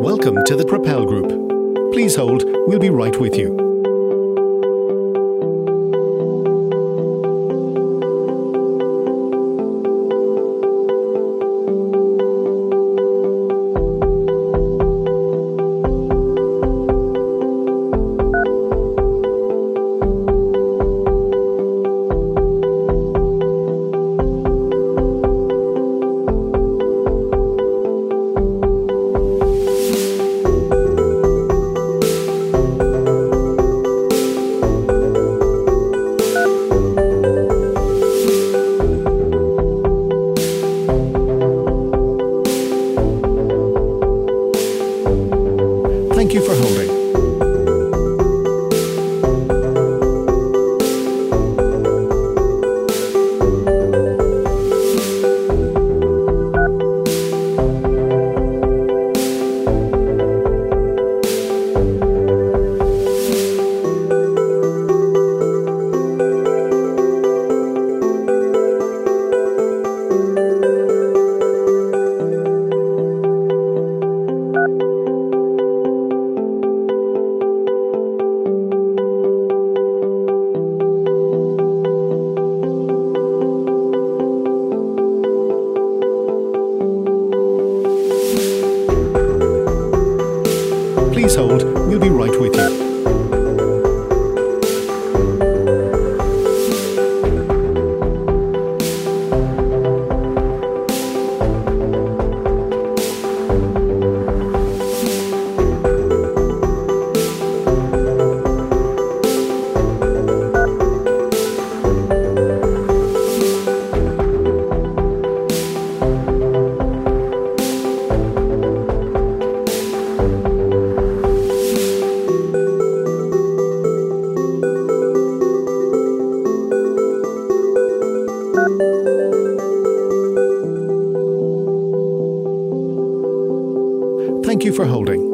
Welcome to the Propel Group. Please hold, we'll be right with you. Thank you for holding. Please hold, we'll be right with you. Thank you for holding.